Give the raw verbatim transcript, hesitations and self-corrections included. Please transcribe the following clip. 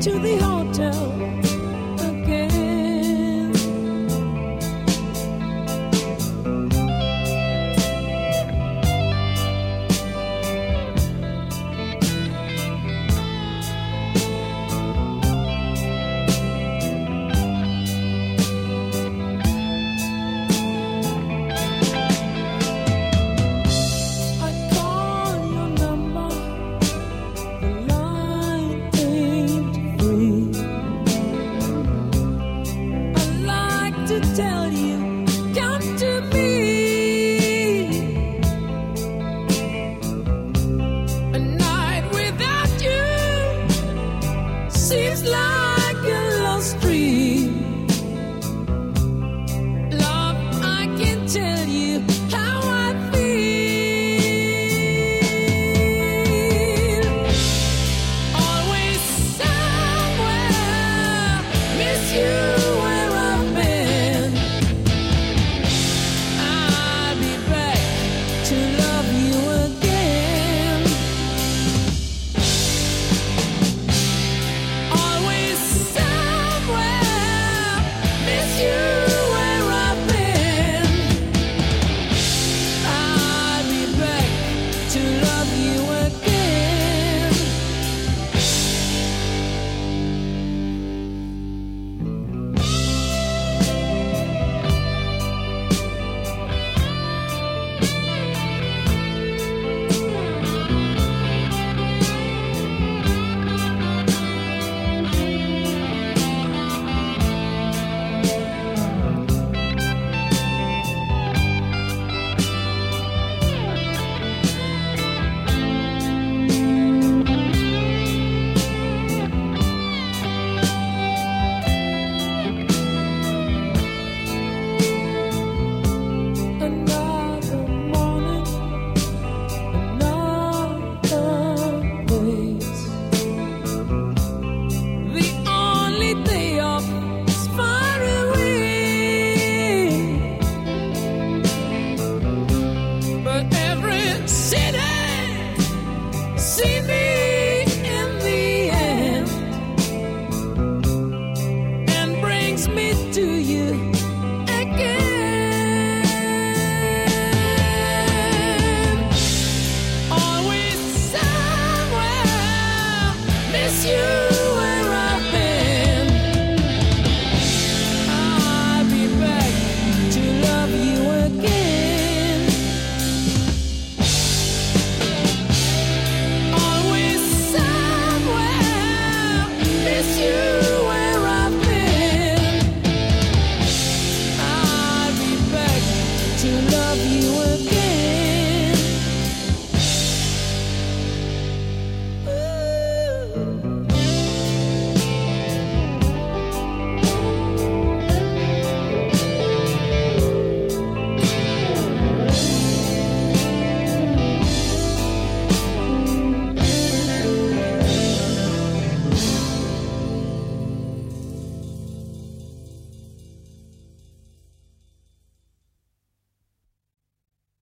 to the hotel again. I call your number, the line ain't free. I like to tell you, come to me. A night without you seems like a lost dream. Love, I can tell you how I feel. Always somewhere, miss you where I've been. I'll be back to love you again. Always somewhere, miss you where I've been. I'll be back to love you again.